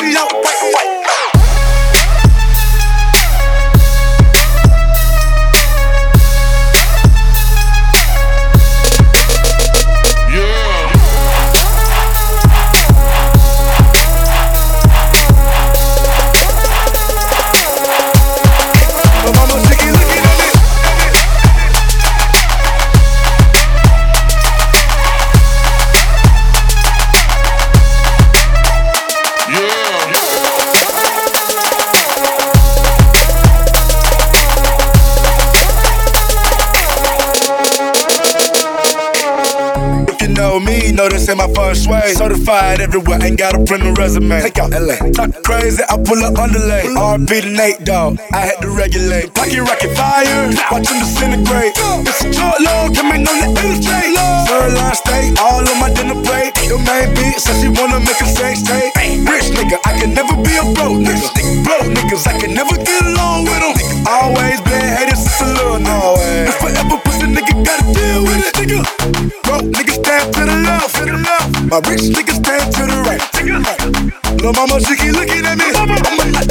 me out. Know this ain't my first way. Certified everywhere, ain't got a print a resume. Take out LA. Talk crazy, I pull up underlay. RP to Nate, dog. I had to regulate. Pocket rocket fire, watch him disintegrate. It's a short load, coming on the illustrate. Sirloin steak, all on my dinner plate. Your main beat says she wanna make a sex tape. Rich nigga, I can never be a broke nigga. Broke niggas, I can never get along with them. Always been hated since a little no way. If forever pussy nigga gotta deal with it, nigga. Broke niggas stand to the left. My rich niggas stand to the right. Lil' mama, she keep looking at me. I'ma knock